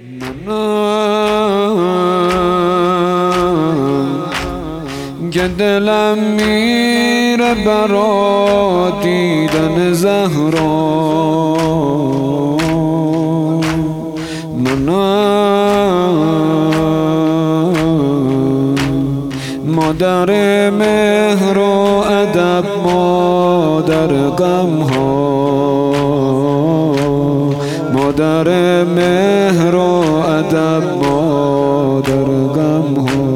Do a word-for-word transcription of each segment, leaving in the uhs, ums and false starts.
که دلم میره برا دیدن زهرا، منم مادر مهر و ادب، مادر غم ها، مادر مهر و ادب، مادر غم ها.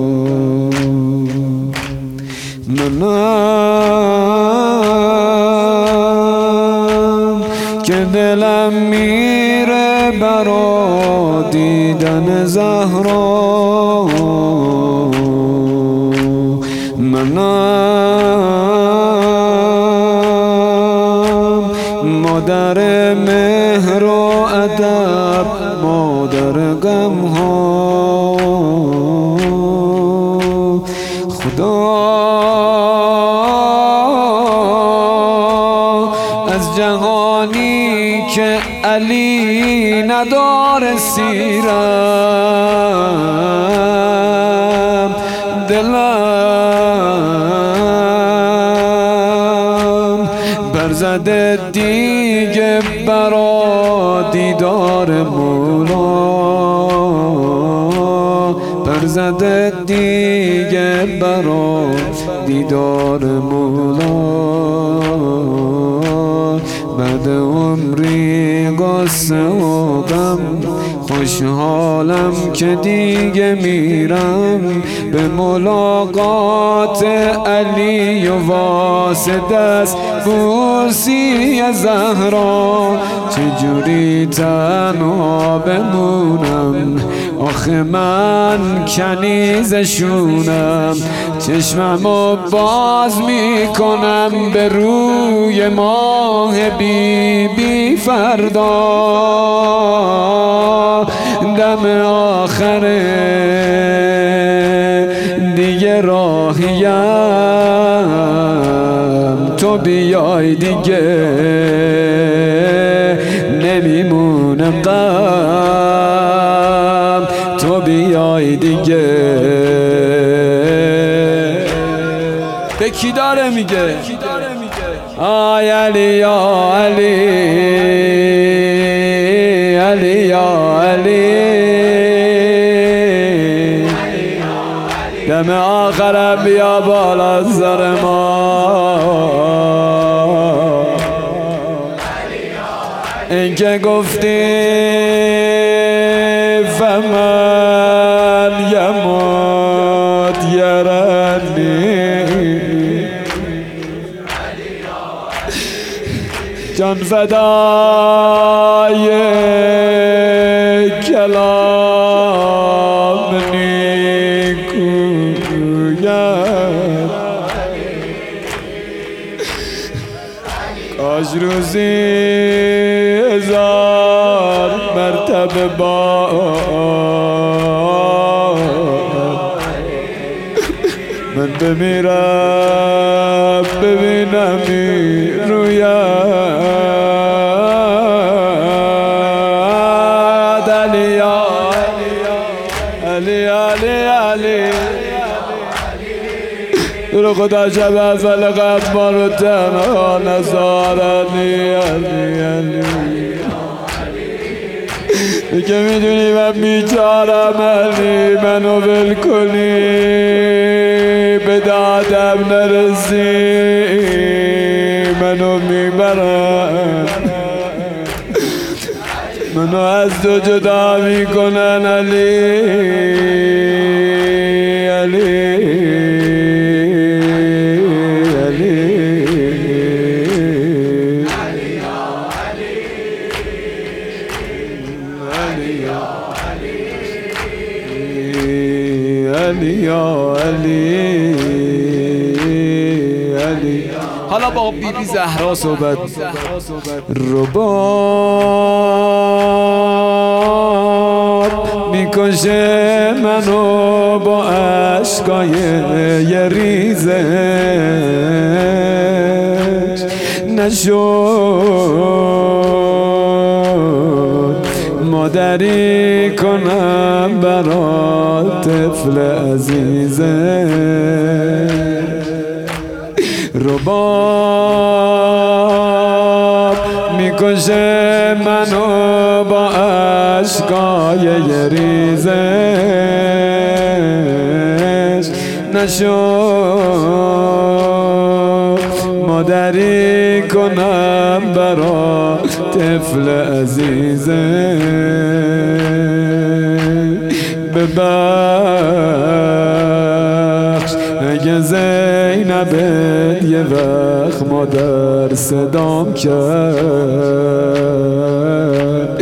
منم که دلم میره برا دیدن زهرا، منم مادر مهر و ادب، مادر غم ها. خدا از جهانی که علی نداره سیرم، دلم برزده دیگه برا دیدار مولا، برزده دیگه برا دیدار مولا. بعد عمری قصه و غم، خوشحالم که دیگه میرم به ملاقات علی و واسه دست بوسی زهرا. چجوری تنها بمونم آخه من کنیزشونم، چشممو باز میکنم به روی ماه بی بی فردا. دم آخره دیگه راهیم، تو بیای دیگه نمیمونه غم، تو بیای دیگه. به کی داره میگه؟ آی علی یا علی، علی یا علی، دم آخرم بیا بالا سر ما. این که گفتی فمن یموت یرنی، جان فدای کلام نیکویت، کاش روزی هزار مرتبه با من بمیرم ببینم این رویت. علی یا علی علی علی، رو خدا شب اول قبل ما رو تنها نزارنی. علی علی که میدونی من بیچارم، علی منو ول کنی، به دادم نرسی منو میبرن، منو از تو جدا میکنن. علی علی علی یا علی علی. حالا با بی بی زهرا صحبت. رباب میکشه منو با عشقای یه ریزش، نشد مادری کنم برات طفل عزیزه رباب میکشه منو با عشقای ریزش نشد مادری کنم برا طفل عزیزه ببخش اگه زینب یه وقت مادر صدام کرد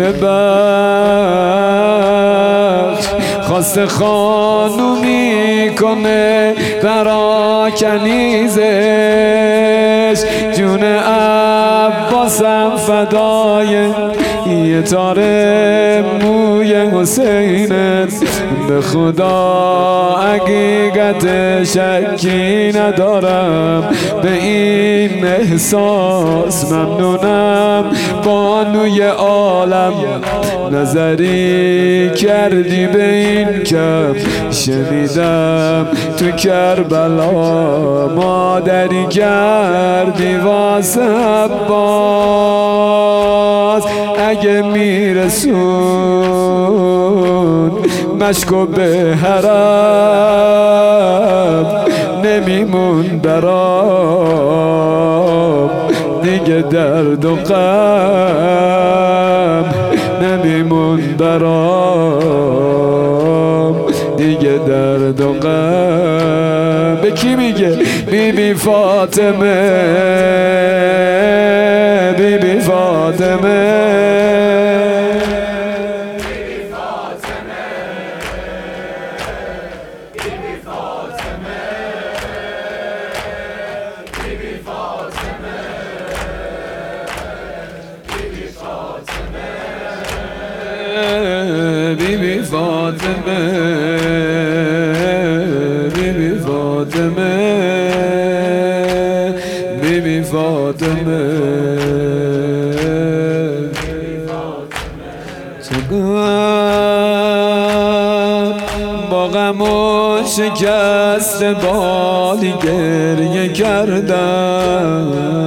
ببخش خواست خانومی کنه برا کنیزش جون عباسم فدای یه تاره موی حسینت به خدا حقیقت شکی ندارم به این احساس ممنونم بانوی عالم نظری کردی به این کم شنیدم تو کربلا مادری کردی واسه عباس اگه میرسون مشکو به حرم نمیمون برام دیگه درد و غم نمیمون برام دیگه درد و غم به کی میگه؟ بی بی فاطمه بی بی فاطمه بیبی فاطمه بیبی فاطمه بیبی فاطمه چقدر با غم و شکست بالی گریه کردم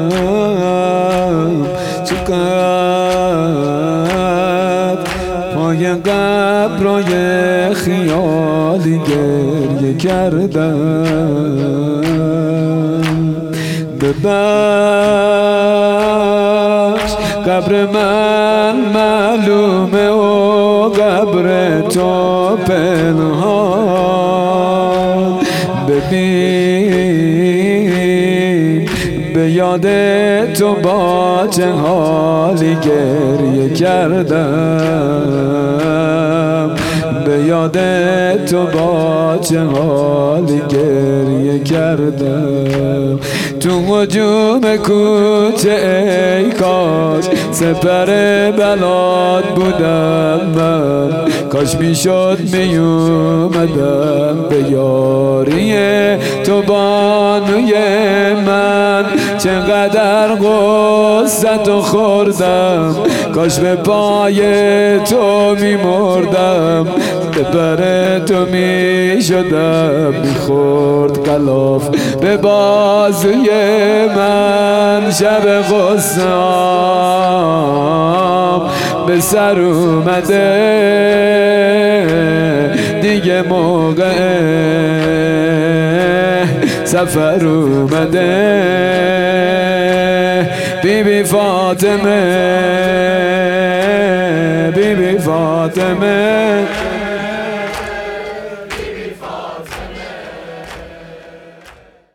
چقدر پای قبرای خیالی گریه کردم ببخش قبر من معلومه و قبر تو پنهان ببین به یاد تو با چه حالی گریه کردم به یاد تو با چه حالی گریه کردم تو هجوم کوچه ای کاش سپر بلاد بودم من کاش میشد میومدم به یاری تو بانوی من چقدر غصت و خوردم کاش به پای تو میمردم به بر تو میشدم میخورد غلاف به بازوی من شب غصام به سر اومده دیگه موقع سفر اومده بی بی فاطمه بی بی فاطمه